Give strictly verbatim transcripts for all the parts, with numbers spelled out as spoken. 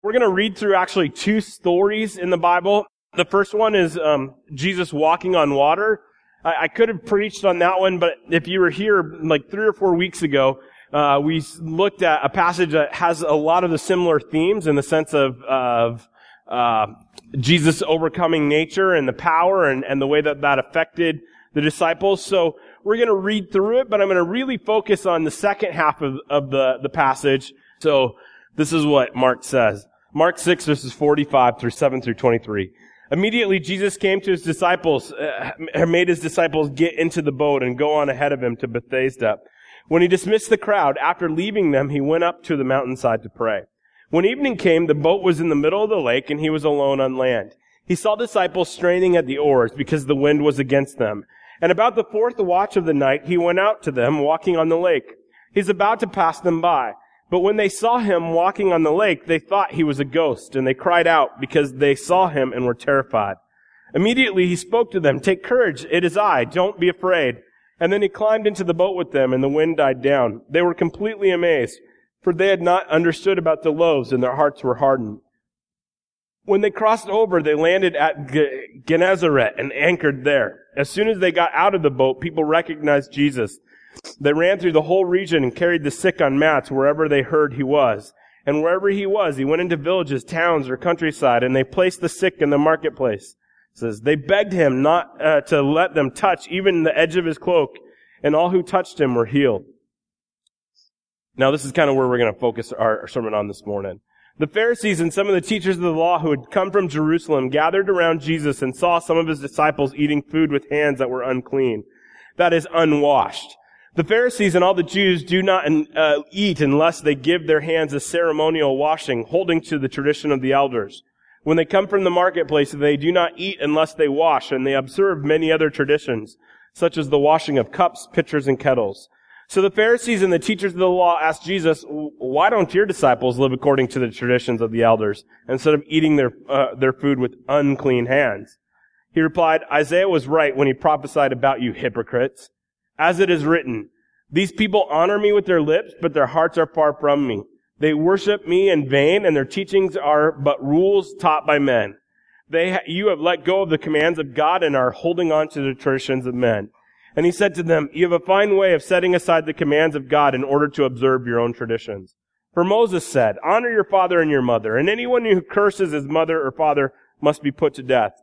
We're going to read through actually two stories in the Bible. The first one is um, Jesus walking on water. I, I could have preached on that one, but if you were here like three or four weeks ago, uh, we looked at a passage that has a lot of the similar themes in the sense of, of uh, Jesus overcoming nature and the power and, and the way that that affected the disciples. So we're going to read through it, but I'm going to really focus on the second half of, of the, the passage. So this is what Mark says. Mark six, verses forty-five through seven through twenty-three. Immediately Jesus came to his disciples, uh, made his disciples get into the boat and go on ahead of him to Bethsaida. When he dismissed the crowd, after leaving them, he went up to the mountainside to pray. When evening came, the boat was in the middle of the lake, and he was alone on land. He saw disciples straining at the oars because the wind was against them. And about the fourth watch of the night, he went out to them, walking on the lake. He's about to pass them by. But when they saw him walking on the lake, they thought he was a ghost, and they cried out because they saw him and were terrified. Immediately he spoke to them, "Take courage, it is I, don't be afraid." And then he climbed into the boat with them, and the wind died down. They were completely amazed, for they had not understood about the loaves, and their hearts were hardened. When they crossed over, they landed at G- Gennesaret and anchored there. As soon as they got out of the boat, people recognized Jesus. They ran through the whole region and carried the sick on mats wherever they heard he was. And wherever he was, he went into villages, towns, or countryside, and they placed the sick in the marketplace. It says, they begged him not uh, to let them touch even the edge of his cloak, and all who touched him were healed. Now, this is kind of where we're going to focus our, our sermon on this morning. The Pharisees and some of the teachers of the law who had come from Jerusalem gathered around Jesus and saw some of his disciples eating food with hands that were unclean, that is, unwashed. The Pharisees and all the Jews do not uh, eat unless they give their hands a ceremonial washing, holding to the tradition of the elders. When they come from the marketplace, they do not eat unless they wash, and they observe many other traditions, such as the washing of cups, pitchers, and kettles. So the Pharisees and the teachers of the law asked Jesus, "Why don't your disciples live according to the traditions of the elders, instead of eating their uh, their food with unclean hands?" He replied, "Isaiah was right when he prophesied about you hypocrites. As it is written, these people honor me with their lips, but their hearts are far from me. They worship me in vain, and their teachings are but rules taught by men. They, ha- you have let go of the commands of God and are holding on to the traditions of men." And he said to them, "You have a fine way of setting aside the commands of God in order to observe your own traditions. For Moses said, 'Honor your father and your mother,' and anyone who curses his mother or father must be put to death.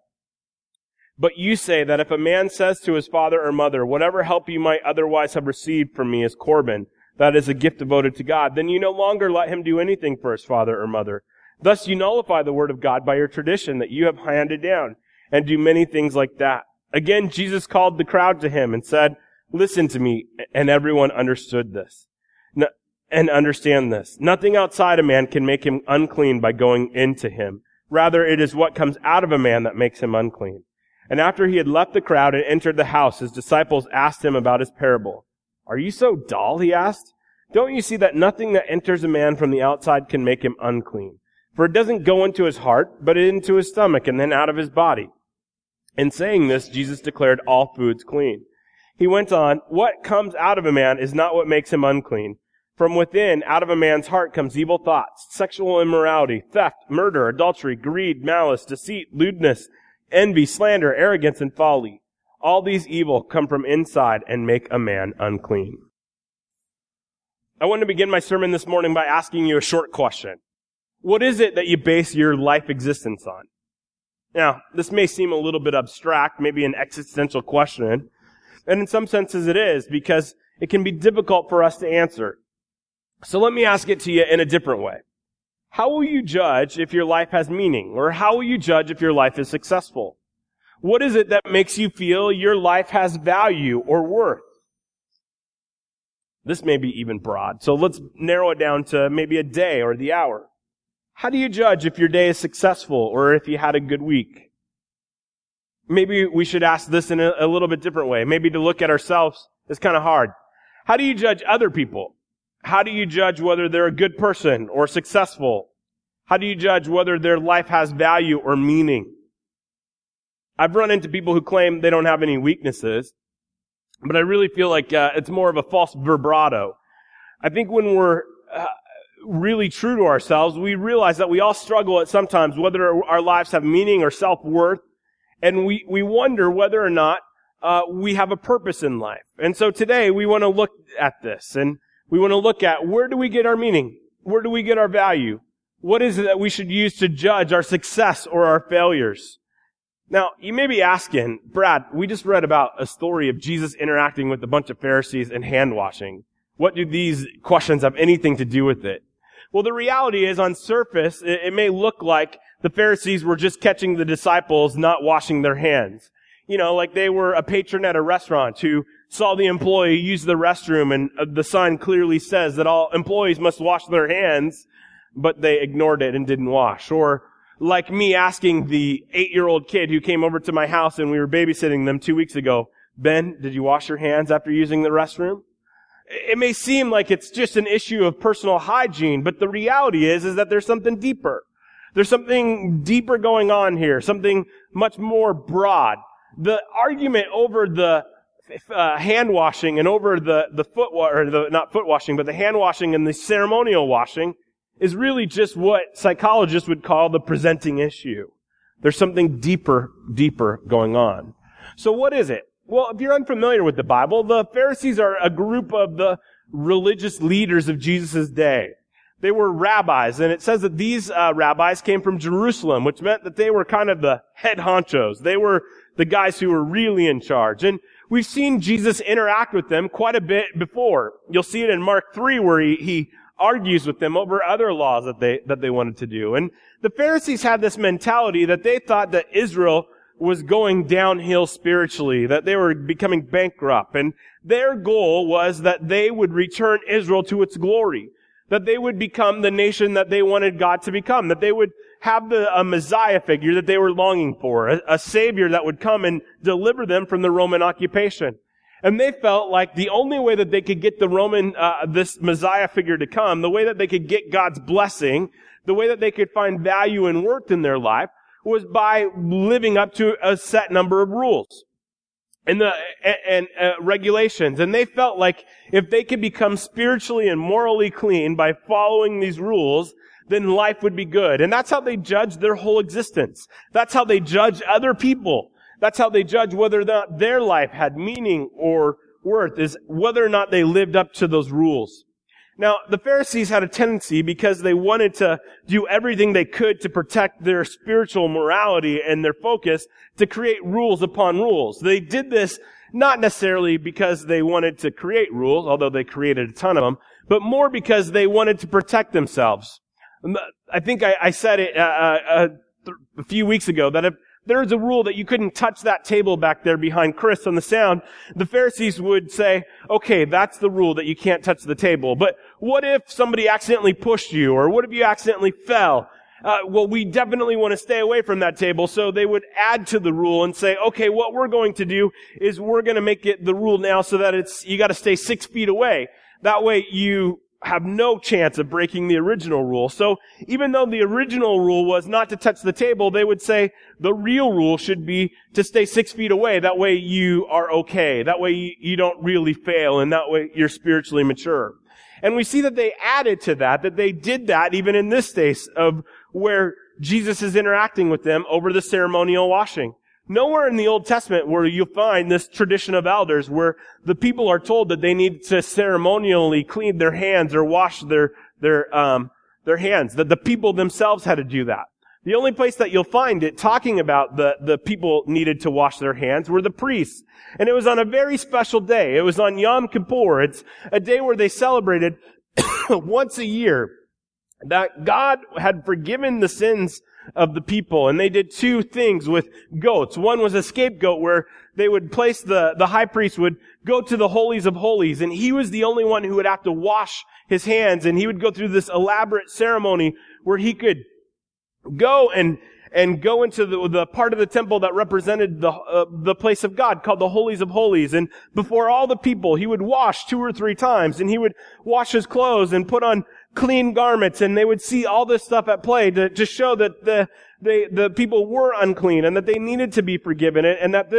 But you say that if a man says to his father or mother, 'Whatever help you might otherwise have received from me is Corban,' that is a gift devoted to God, then you no longer let him do anything for his father or mother. Thus you nullify the word of God by your tradition that you have handed down, and do many things like that." Again, Jesus called the crowd to him and said, "Listen to me," and everyone understood this. No, and understand this. Nothing outside a man can make him unclean by going into him. Rather, it is what comes out of a man that makes him unclean. And after he had left the crowd and entered the house, his disciples asked him about his parable. "Are you so dull?" he asked. "Don't you see that nothing that enters a man from the outside can make him unclean? For it doesn't go into his heart, but into his stomach and then out of his body." In saying this, Jesus declared all foods clean. He went on, "What comes out of a man is not what makes him unclean. From within, out of a man's heart comes evil thoughts, sexual immorality, theft, murder, adultery, greed, malice, deceit, lewdness, envy, slander, arrogance, and folly. All these evil come from inside and make a man unclean." I want to begin my sermon this morning by asking you a short question. What is it that you base your life existence on? Now, this may seem a little bit abstract, maybe an existential question, and in some senses it is, because it can be difficult for us to answer. So let me ask it to you in a different way. How will you judge if your life has meaning? Or how will you judge if your life is successful? What is it that makes you feel your life has value or worth? This may be even broad, so let's narrow it down to maybe a day or the hour. How do you judge if your day is successful or if you had a good week? Maybe we should ask this in a, a little bit different way. Maybe to look at ourselves is kind of hard. How do you judge other people? How do you judge whether they're a good person or successful? How do you judge whether their life has value or meaning? I've run into people who claim they don't have any weaknesses, but I really feel like uh, it's more of a false vibrato. I think when we're uh, really true to ourselves, we realize that we all struggle at sometimes whether our lives have meaning or self-worth, and we, we wonder whether or not uh, we have a purpose in life. And so today we want to look at this, and we want to look at where do we get our meaning? Where do we get our value? What is it that we should use to judge our success or our failures? Now, you may be asking, Brad, we just read about a story of Jesus interacting with a bunch of Pharisees and hand washing. What do these questions have anything to do with it? Well, the reality is, on surface, it, it may look like the Pharisees were just catching the disciples not washing their hands. You know, like they were a patron at a restaurant who saw the employee use the restroom, and the sign clearly says that all employees must wash their hands, but they ignored it and didn't wash. Or like me asking the eight-year-old kid who came over to my house and we were babysitting them two weeks ago, Ben, did you wash your hands after using the restroom? It may seem like it's just an issue of personal hygiene, but the reality is, is that there's something deeper. There's something deeper going on here, something much more broad. The argument over the uh, hand washing and over the, the foot, wa- or the, not foot washing, but the hand washing and the ceremonial washing is really just what psychologists would call the presenting issue. There's something deeper, deeper going on. So what is it? Well, if you're unfamiliar with the Bible, the Pharisees are a group of the religious leaders of Jesus' day. They were rabbis, and it says that these uh, rabbis came from Jerusalem, which meant that they were kind of the head honchos. They were the guys who were really in charge. And we've seen Jesus interact with them quite a bit before. You'll see it in Mark three, where he, he argues with them over other laws that they, that they wanted to do. And the Pharisees had this mentality that they thought that Israel was going downhill spiritually, that they were becoming bankrupt. And their goal was that they would return Israel to its glory, that they would become the nation that they wanted God to become, that they would have the a Messiah figure that they were longing for, a, a Savior that would come and deliver them from the Roman occupation. And they felt like the only way that they could get the Roman, uh, this Messiah figure to come, the way that they could get God's blessing, the way that they could find value and worth in their life, was by living up to a set number of rules and the and, and uh, regulations. And they felt like if they could become spiritually and morally clean by following these rules, then life would be good. And that's how they judged their whole existence. That's how they judged other people. That's how they judged whether or not their life had meaning or worth, is whether or not they lived up to those rules. Now, the Pharisees had a tendency, because they wanted to do everything they could to protect their spiritual morality and their focus, to create rules upon rules. They did this not necessarily because they wanted to create rules, although they created a ton of them, but more because they wanted to protect themselves. I think I, I said it uh, uh, a few weeks ago, that if there's a rule that you couldn't touch that table back there behind Chris on the sound, the Pharisees would say, okay, that's the rule, that you can't touch the table. But what if somebody accidentally pushed you? Or what if you accidentally fell? Uh, well, we definitely want to stay away from that table. So they would add to the rule and say, okay, what we're going to do is we're going to make it the rule now so that it's, you got to stay six feet away. That way you have no chance of breaking the original rule. So even though the original rule was not to touch the table, they would say the real rule should be to stay six feet away. That way you are okay. That way you, you don't really fail, and that way you're spiritually mature. And we see that they added to that, that they did that even in this case of where Jesus is interacting with them over the ceremonial washing. Nowhere in the Old Testament where you'll find this tradition of elders where the people are told that they need to ceremonially clean their hands or wash their, their, um, their hands, that the people themselves had to do that. The only place that you'll find it talking about the, the people needed to wash their hands were the priests. And it was on a very special day. It was on Yom Kippur. It's a day where they celebrated once a year that God had forgiven the sins of the people. And they did two things with goats. One was a scapegoat where they would place the, the high priest would go to the holies of holies, and he was the only one who would have to wash his hands, and he would go through this elaborate ceremony where he could go and and go into the, the part of the temple that represented the uh, the place of God, called the holies of holies. And before all the people, he would wash two or three times, and he would wash his clothes and put on clean garments, and they would see all this stuff at play to, to show that the, they, the people were unclean and that they needed to be forgiven, and that this,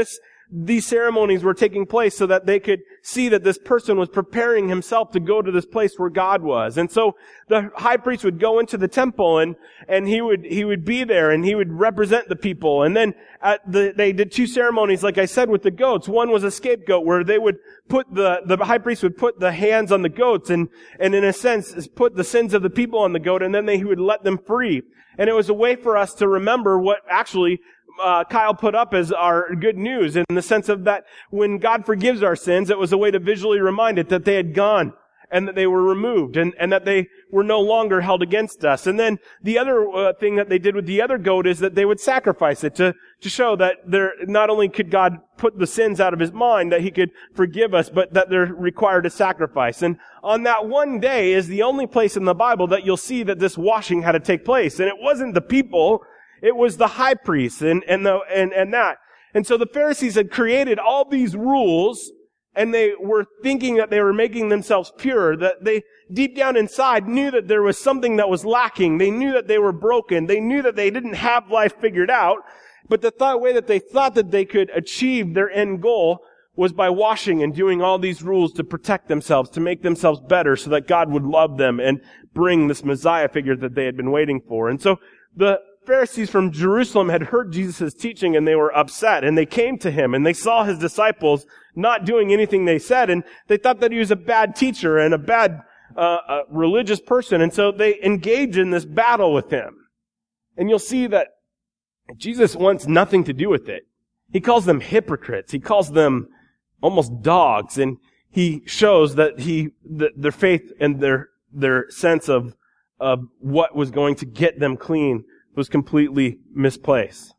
these ceremonies were taking place so that they could see that this person was preparing himself to go to this place where God was. And so the high priest would go into the temple and, and he would, he would be there and he would represent the people. And then at the, they did two ceremonies, like I said, with the goats. One was a scapegoat where they would put the, the high priest would put the hands on the goats and, and in a sense, put the sins of the people on the goat, and then they, he would let them free. And it was a way for us to remember what actually Uh, Kyle put up as our good news, in the sense of that when God forgives our sins, it was a way to visually remind it that they had gone and that they were removed and, and that they were no longer held against us. And then the other uh, thing that they did with the other goat is that they would sacrifice it to, to show that there, not only could God put the sins out of his mind, that he could forgive us, but that they're required a sacrifice. And on that one day is the only place in the Bible that you'll see that this washing had to take place. And it wasn't the people, it was the high priest and, and the, and, and that. And so the Pharisees had created all these rules, and they were thinking that they were making themselves pure, that they deep down inside knew that there was something that was lacking. They knew that they were broken. They knew that they didn't have life figured out. But the thought way that they thought that they could achieve their end goal was by washing and doing all these rules to protect themselves, to make themselves better so that God would love them and bring this Messiah figure that they had been waiting for. And so the Pharisees from Jerusalem had heard Jesus' teaching, and they were upset, and they came to him and they saw his disciples not doing anything they said, and they thought that he was a bad teacher and a bad uh, a religious person. And so they engage in this battle with him. And you'll see that Jesus wants nothing to do with it. He calls them hypocrites. He calls them almost dogs, and he shows that he that their faith and their their sense of of what was going to get them clean was completely misplaced.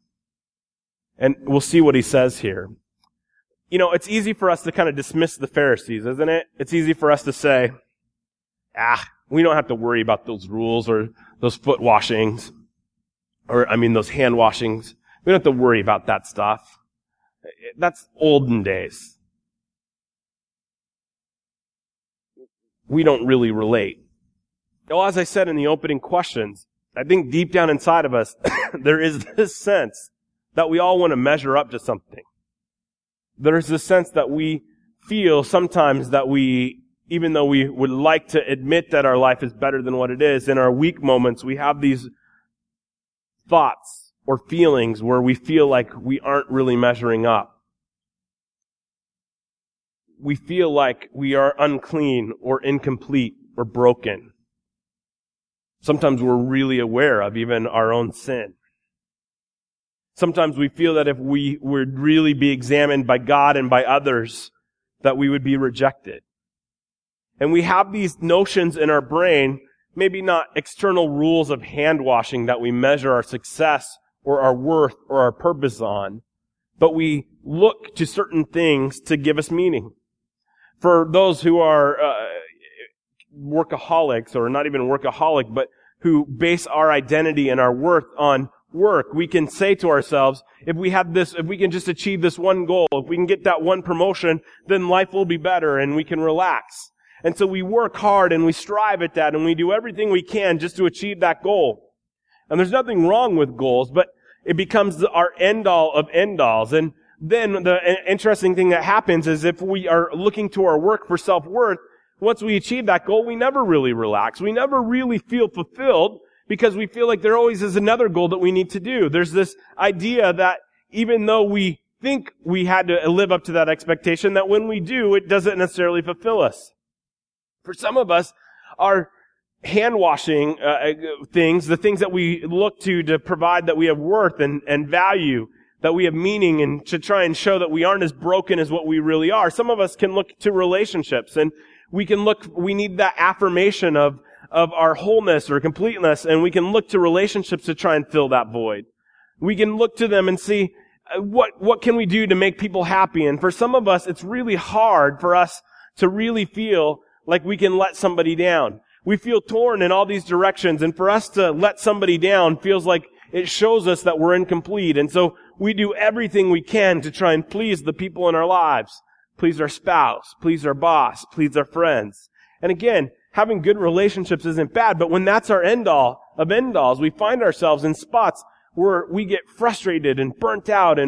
And we'll see what he says here. You know, it's easy for us to kind of dismiss the Pharisees, isn't it? It's easy for us to say, ah, we don't have to worry about those rules or those foot washings, or, I mean, those hand washings. We don't have to worry about that stuff. That's olden days. We don't really relate. Well, as I said in the opening questions, I think deep down inside of us, there is this sense that we all want to measure up to something. There's this sense that we feel sometimes that we, even though we would like to admit that our life is better than what it is, in our weak moments, we have these thoughts or feelings where we feel like we aren't really measuring up. We feel like we are unclean or incomplete or broken. Sometimes we're really aware of even our own sin. Sometimes we feel that if we would really be examined by God and by others, that we would be rejected. And we have these notions in our brain, maybe not external rules of hand washing that we measure our success or our worth or our purpose on, but we look to certain things to give us meaning. For those who are uh, workaholics, or not even workaholic, but who base our identity and our worth on work, we can say to ourselves, if we have this, if we can just achieve this one goal, if we can get that one promotion, then life will be better and we can relax. And so we work hard and we strive at that and we do everything we can just to achieve that goal. And there's nothing wrong with goals, but it becomes our end-all of end-alls. And then the interesting thing that happens is if we are looking to our work for self-worth, once we achieve that goal, we never really relax. We never really feel fulfilled because we feel like there always is another goal that we need to do. There's this idea that even though we think we had to live up to that expectation, that when we do, it doesn't necessarily fulfill us. For some of us, our hand-washing uh, things, the things that we look to to provide that we have worth and, and value, that we have meaning, and to try and show that we aren't as broken as what we really are. Some of us can look to relationships, and we can look, we need that affirmation of, of our wholeness or completeness, and we can look to relationships to try and fill that void. We can look to them and see what, what can we do to make people happy. And for some of us, it's really hard for us to really feel like we can let somebody down. We feel torn in all these directions, and for us to let somebody down feels like it shows us that we're incomplete. And so we do everything we can to try and please the people in our lives. Please our spouse, please our boss, please our friends. And again, having good relationships isn't bad, but when that's our end all of end alls, we find ourselves in spots where we get frustrated and burnt out, and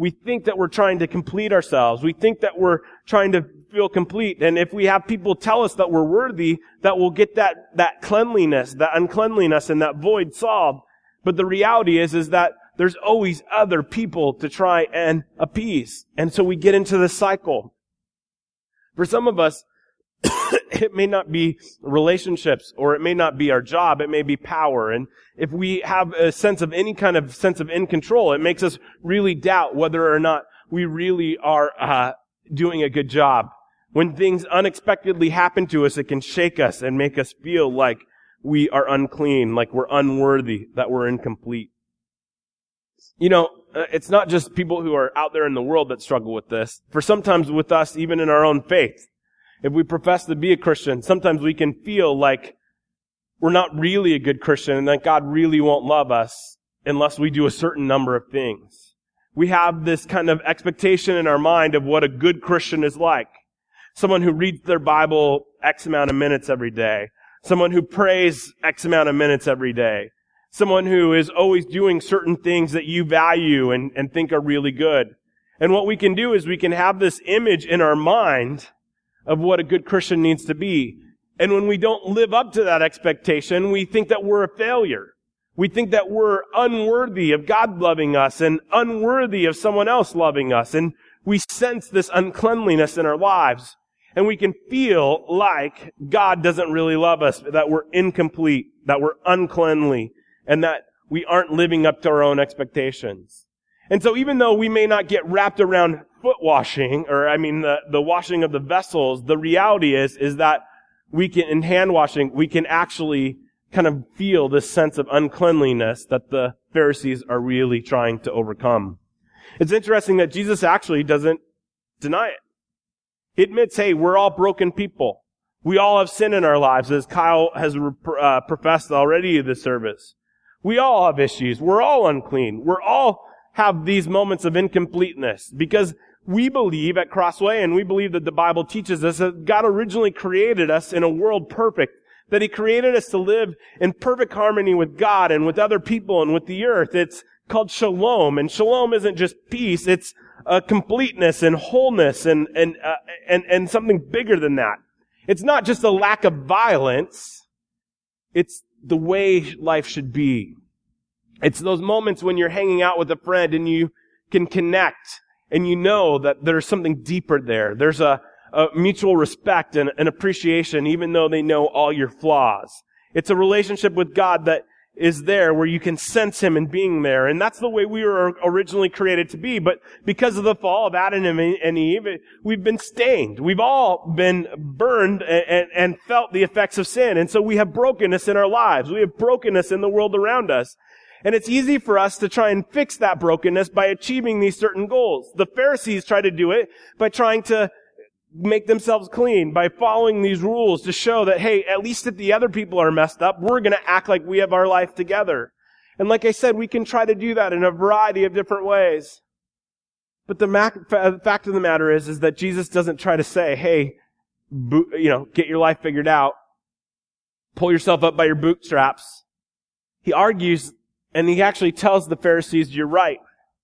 we think that we're trying to complete ourselves. We think that we're trying to feel complete. And if we have people tell us that we're worthy, that we'll get that, that cleanliness, that uncleanliness and that void solved. But the reality is, is that there's always other people to try and appease. And so we get into this cycle. For some of us, it may not be relationships, or it may not be our job, it may be power. And if we have a sense of any kind of sense of in control, it makes us really doubt whether or not we really are uh, doing a good job. When things unexpectedly happen to us, it can shake us and make us feel like we are unclean, like we're unworthy, that we're incomplete. You know, it's not just people who are out there in the world that struggle with this. For sometimes with us, even in our own faith, if we profess to be a Christian, sometimes we can feel like we're not really a good Christian and that God really won't love us unless we do a certain number of things. We have this kind of expectation in our mind of what a good Christian is like. Someone who reads their Bible X amount of minutes every day. Someone who prays X amount of minutes every day. Someone who is always doing certain things that you value and, and think are really good. And what we can do is we can have this image in our mind of what a good Christian needs to be. And when we don't live up to that expectation, we think that we're a failure. We think that we're unworthy of God loving us and unworthy of someone else loving us. And we sense this uncleanliness in our lives. And we can feel like God doesn't really love us, that we're incomplete, that we're uncleanly, and that we aren't living up to our own expectations. And so even though we may not get wrapped around foot washing, or I mean the, the washing of the vessels, the reality is, is that we can, in hand washing, we can actually kind of feel this sense of uncleanliness that the Pharisees are really trying to overcome. It's interesting that Jesus actually doesn't deny it. He admits, hey, we're all broken people. We all have sin in our lives, as Kyle has uh, professed already in this service. We all have issues. We're all unclean. We're all have these moments of incompleteness because we believe at Crossway, and we believe that the Bible teaches us, that God originally created us in a world perfect, that He created us to live in perfect harmony with God and with other people and with the earth. It's called shalom, and shalom isn't just peace, it's a completeness and wholeness and and uh, and and something bigger than that. It's not just a lack of violence, it's the way life should be. It's those moments when you're hanging out with a friend and you can connect and you know that there's something deeper there. There's a, a mutual respect and an appreciation even though they know all your flaws. It's a relationship with God that is there where you can sense Him in being there. And that's the way we were originally created to be. But because of the fall of Adam and Eve, we've been stained. We've all been burned and, and felt the effects of sin. And so we have brokenness in our lives. We have brokenness in the world around us. And it's easy for us to try and fix that brokenness by achieving these certain goals. The Pharisees try to do it by trying to make themselves clean, by following these rules to show that, hey, at least if the other people are messed up, we're going to act like we have our life together. And like I said, we can try to do that in a variety of different ways. But the fact of the matter is, is that Jesus doesn't try to say, hey, bo- you know, get your life figured out. Pull yourself up by your bootstraps. He argues, and he actually tells the Pharisees, you're right.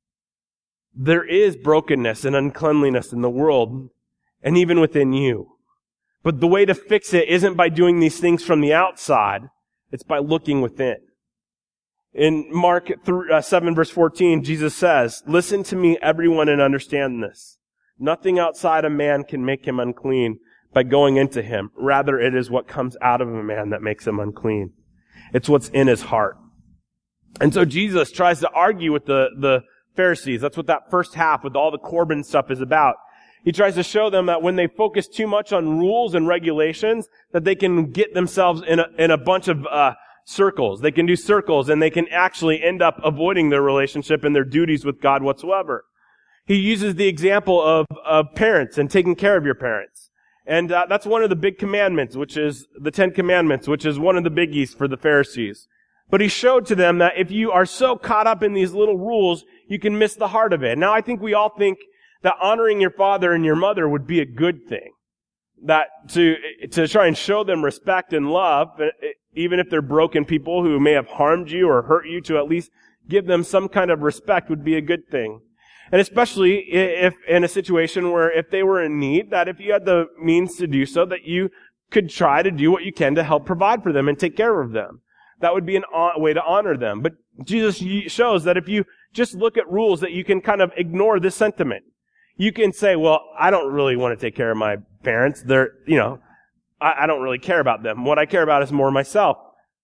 There is brokenness and uncleanliness in the world, and even within you. But the way to fix it isn't by doing these things from the outside. It's by looking within. In Mark seven verse fourteen, Jesus says, listen to me, everyone, and understand this. Nothing outside a man can make him unclean by going into him. Rather, it is what comes out of a man that makes him unclean. It's what's in his heart. And so Jesus tries to argue with the, the Pharisees. That's what that first half with all the Corban stuff is about. He tries to show them that when they focus too much on rules and regulations, that they can get themselves in a, in a bunch of uh, circles. They can do circles, and they can actually end up avoiding their relationship and their duties with God whatsoever. He uses the example of, of parents and taking care of your parents. And uh, that's one of the big commandments, which is the Ten Commandments, which is one of the biggies for the Pharisees. But he showed to them that if you are so caught up in these little rules, you can miss the heart of it. Now, I think we all think that honoring your father and your mother would be a good thing. That to to try and show them respect and love, even if they're broken people who may have harmed you or hurt you, to at least give them some kind of respect would be a good thing. And especially if in a situation where if they were in need, that if you had the means to do so, that you could try to do what you can to help provide for them and take care of them. That would be an a way to honor them. But Jesus shows that if you just look at rules, that you can kind of ignore this sentiment. You can say, well, I don't really want to take care of my parents. They're, you know, I, I don't really care about them. What I care about is more myself.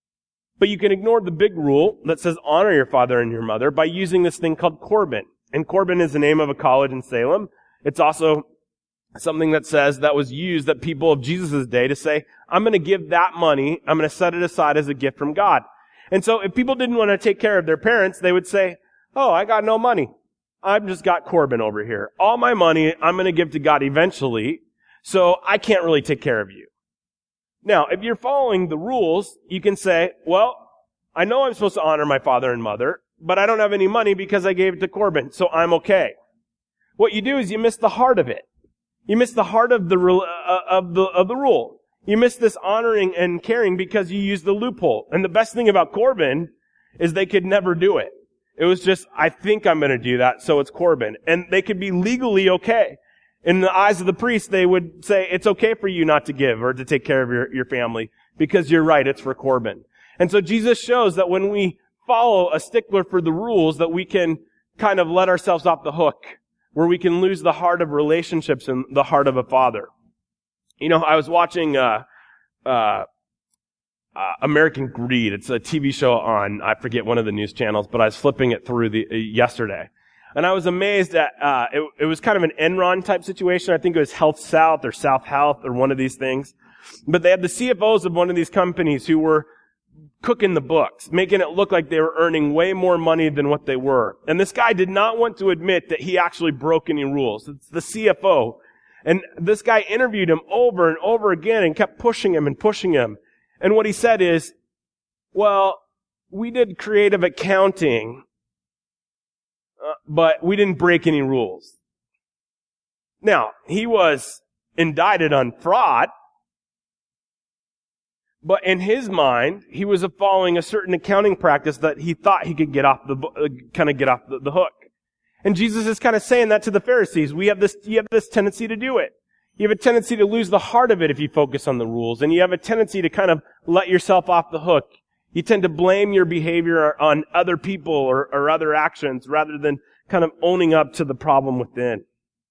But you can ignore the big rule that says honor your father and your mother by using this thing called Corban. And Corban is the name of a college in Salem. It's also something that says that was used that people of Jesus' day to say, I'm going to give that money, I'm going to set it aside as a gift from God. And so if people didn't want to take care of their parents, they would say, oh, I got no money. I've just got Corban over here. All my money I'm going to give to God eventually, so I can't really take care of you. Now, if you're following the rules, you can say, well, I know I'm supposed to honor my father and mother, but I don't have any money because I gave it to Corban, so I'm okay. What you do is you miss the heart of it. You miss the heart of the uh, of the of the rule. You miss this honoring and caring because you use the loophole. And the best thing about Corban is they could never do it. It was just, I think I'm going to do that, so it's Corban. And they could be legally okay. In the eyes of the priest, they would say, it's okay for you not to give or to take care of your, your family because you're right, it's for Corban. And so Jesus shows that when we follow a stickler for the rules, that we can kind of let ourselves off the hook, where we can lose the heart of relationships and the heart of a father. You know, I was watching uh, uh, uh, American Greed. It's a T V show on, I forget, one of the news channels, but I was flipping it through the uh, yesterday. And I was amazed at, uh, it, it was kind of an Enron type situation. I think it was Health South or South Health or one of these things. But they had the C F Os of one of these companies who were cooking the books, making it look like they were earning way more money than what they were. And this guy did not want to admit that he actually broke any rules. It's the C F O. And this guy interviewed him over and over again and kept pushing him and pushing him. And what he said is, well, we did creative accounting, uh, but we didn't break any rules. Now, he was indicted on fraud, but in his mind, he was following a certain accounting practice that he thought he could get off the, uh, kind of get off the, the hook. And Jesus is kind of saying that to the Pharisees. We have this, you have this tendency to do it. You have a tendency to lose the heart of it if you focus on the rules. And you have a tendency to kind of let yourself off the hook. You tend to blame your behavior on other people or, or other actions rather than kind of owning up to the problem within.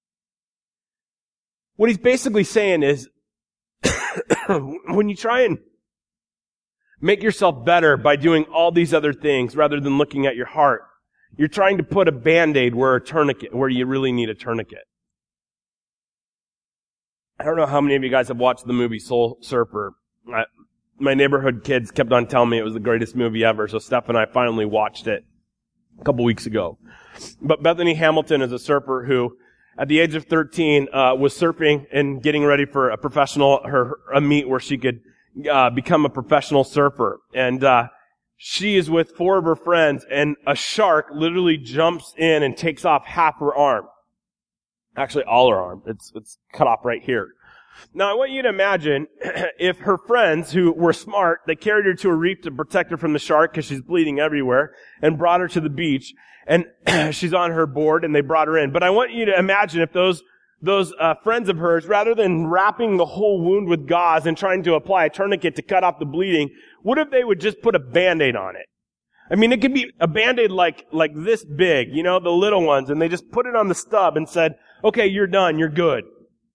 What he's basically saying is, when you try and make yourself better by doing all these other things rather than looking at your heart, you're trying to put a Band-Aid where a tourniquet, where you really need a tourniquet. I don't know how many of you guys have watched the movie Soul Surfer. I, my neighborhood kids kept on telling me it was the greatest movie ever, so Steph and I finally watched it a couple weeks ago. But Bethany Hamilton is a surfer who, at the age of thirteen, uh, was surfing and getting ready for a professional, her, a meet where she could, uh, become a professional surfer. And, uh, she is with four of her friends, and a shark literally jumps in and takes off half her arm. Actually, all her arm. It's, it's cut off right here. Now, I want you to imagine if her friends, who were smart, they carried her to a reef to protect her from the shark because she's bleeding everywhere, and brought her to the beach, and she's on her board, and they brought her in. But I want you to imagine if those those uh, friends of hers, rather than wrapping the whole wound with gauze and trying to apply a tourniquet to cut off the bleeding, what if they would just put a Band-Aid on it? I mean, it could be a Band-Aid like, like this big, you know, the little ones, and they just put it on the stub and said, okay, you're done, you're good.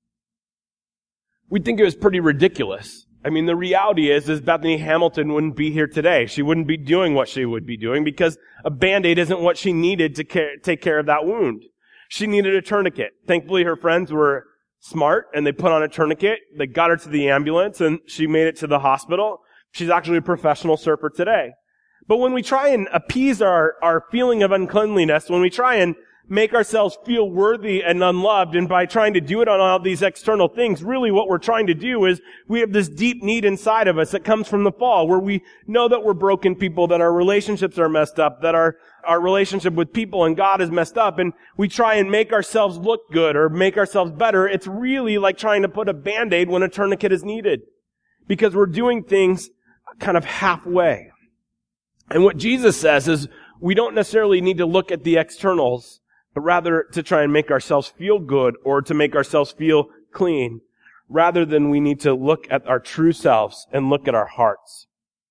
We'd think it was pretty ridiculous. I mean, the reality is, is Bethany Hamilton wouldn't be here today. She wouldn't be doing what she would be doing because a Band-Aid isn't what she needed to care, take care of that wound. She needed a tourniquet. Thankfully, her friends were smart, and they put on a tourniquet. They got her to the ambulance, and she made it to the hospital. She's actually a professional surfer today. But when we try and appease our, our feeling of uncleanliness, when we try and make ourselves feel worthy and unloved, and by trying to do it on all these external things, really what we're trying to do is we have this deep need inside of us that comes from the fall, where we know that we're broken people, that our relationships are messed up, that our, our relationship with people and God is messed up, and we try and make ourselves look good or make ourselves better. It's really like trying to put a Band-Aid when a tourniquet is needed, because we're doing things kind of halfway. And what Jesus says is we don't necessarily need to look at the externals, but rather to try and make ourselves feel good or to make ourselves feel clean, rather than we need to look at our true selves and look at our hearts.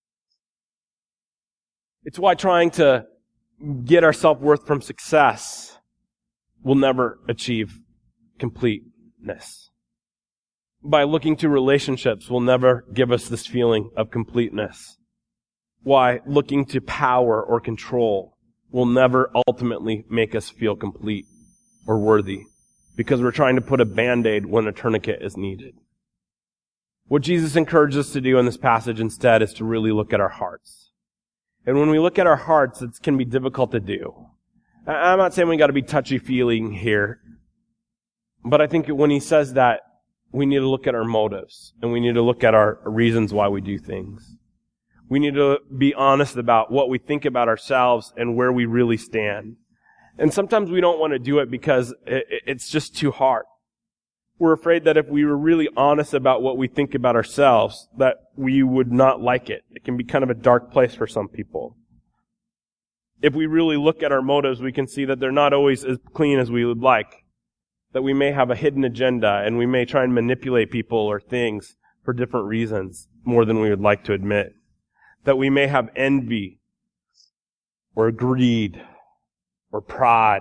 It's why trying to get our self-worth from success will never achieve completeness. By looking to relationships will never give us this feeling of completeness. Why looking to power or control will never ultimately make us feel complete or worthy, because we're trying to put a Band-Aid when a tourniquet is needed. What Jesus encourages us to do in this passage instead is to really look at our hearts. And when we look at our hearts, it can be difficult to do. I'm not saying we got to be touchy-feely here, but I think when he says that, we need to look at our motives, and we need to look at our reasons why we do things. We need to be honest about what we think about ourselves and where we really stand. And sometimes we don't want to do it because it's just too hard. We're afraid that if we were really honest about what we think about ourselves, that we would not like it. It can be kind of a dark place for some people. If we really look at our motives, we can see that they're not always as clean as we would like. That we may have a hidden agenda, and we may try and manipulate people or things for different reasons more than we would like to admit. That we may have envy or greed or pride.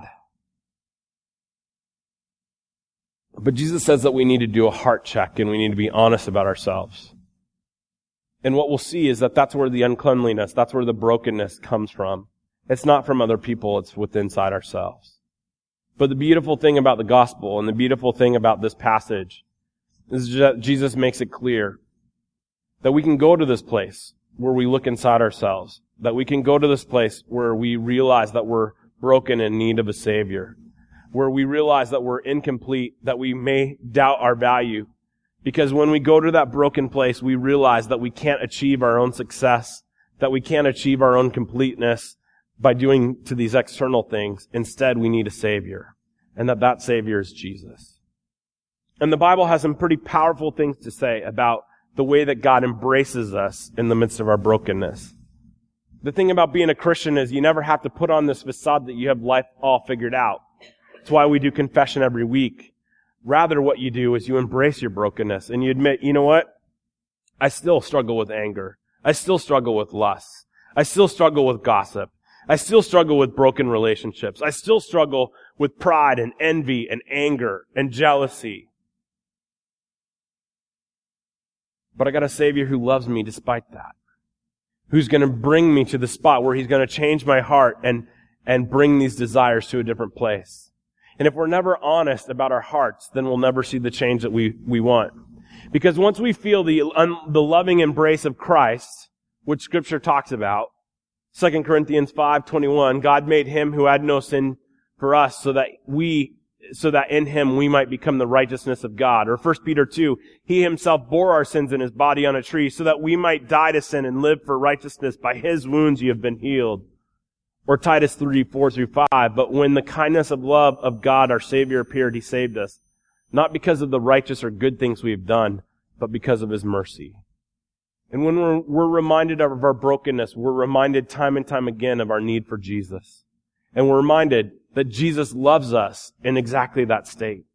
But Jesus says that we need to do a heart check and we need to be honest about ourselves. And what we'll see is that that's where the uncleanliness, that's where the brokenness comes from. It's not from other people, it's within inside ourselves. But the beautiful thing about the gospel and the beautiful thing about this passage is that Jesus makes it clear that we can go to this place where we look inside ourselves, that we can go to this place where we realize that we're broken in need of a Savior, where we realize that we're incomplete, that we may doubt our value. Because when we go to that broken place, we realize that we can't achieve our own success, that we can't achieve our own completeness by doing to these external things. Instead, we need a Savior, and that that Savior is Jesus. And the Bible has some pretty powerful things to say about the way that God embraces us in the midst of our brokenness. The thing about being a Christian is you never have to put on this facade that you have life all figured out. That's why we do confession every week. Rather, what you do is you embrace your brokenness and you admit, you know what? I still struggle with anger. I still struggle with lust. I still struggle with gossip. I still struggle with broken relationships. I still struggle with pride and envy and anger and jealousy. But I got a Savior who loves me despite that. Who's going to bring me to the spot where He's going to change my heart and, and bring these desires to a different place. And if we're never honest about our hearts, then we'll never see the change that we, we want. Because once we feel the, un, the loving embrace of Christ, which Scripture talks about, Second Corinthians five twenty-one, God made Him who had no sin for us so that we, so that in Him we might become the righteousness of God. Or First Peter two, He Himself bore our sins in His body on a tree so that we might die to sin and live for righteousness. By His wounds you have been healed. Or Titus three four through five, but when the kindness of love of God our Savior appeared, He saved us, not because of the righteous or good things we have done, but because of His mercy. And when we're, we're reminded of our brokenness, we're reminded time and time again of our need for Jesus. And we're reminded that Jesus loves us in exactly that state.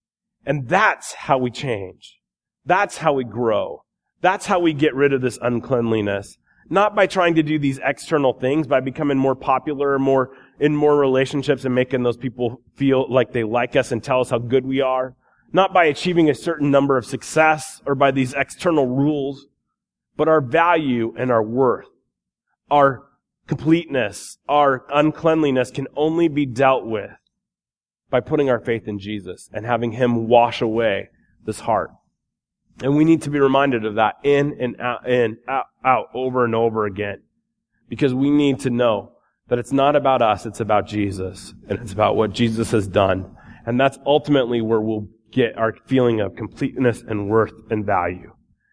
And that's how we change. That's how we grow. That's how we get rid of this uncleanliness. Not by trying to do these external things, by becoming more popular, more in more relationships and making those people feel like they like us and tell us how good we are. Not by achieving a certain number of success or by these external rules, but our value and our worth, our completeness, our uncleanliness can only be dealt with by putting our faith in Jesus and having Him wash away this heart. And we need to be reminded of that in and out, in, out, out, over and over again. Because we need to know that it's not about us, it's about Jesus. And it's about what Jesus has done. And that's ultimately where we'll get our feeling of completeness and worth and value.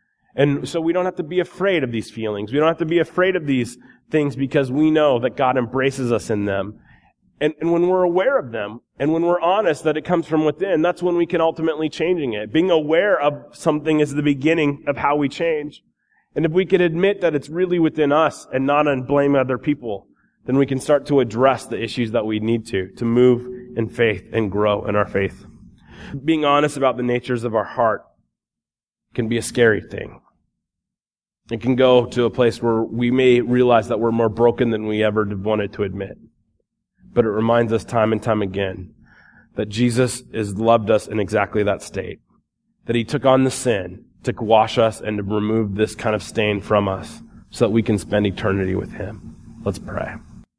And so we don't have to be afraid of these feelings. We don't have to be afraid of these things because we know that God embraces us in them. And, and when we're aware of them, and when we're honest that it comes from within, that's when we can ultimately changing it. Being aware of something is the beginning of how we change. And if we can admit that it's really within us and not on blame other people, then we can start to address the issues that we need to, to move in faith and grow in our faith. Being honest about the natures of our heart can be a scary thing. It can go to a place where we may realize that we're more broken than we ever wanted to admit. But it reminds us time and time again that Jesus has loved us in exactly that state. That he took on the sin to wash us and to remove this kind of stain from us so that we can spend eternity with him. Let's pray.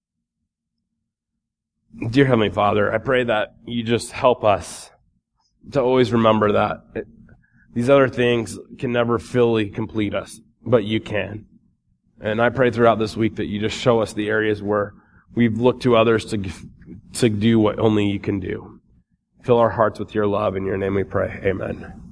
Dear Heavenly Father, I pray that you just help us to always remember that it, these other things can never fully complete us, but you can. And I pray throughout this week that you just show us the areas where we've looked to others to, to do what only you can do. Fill our hearts with your love. In your name we pray. Amen.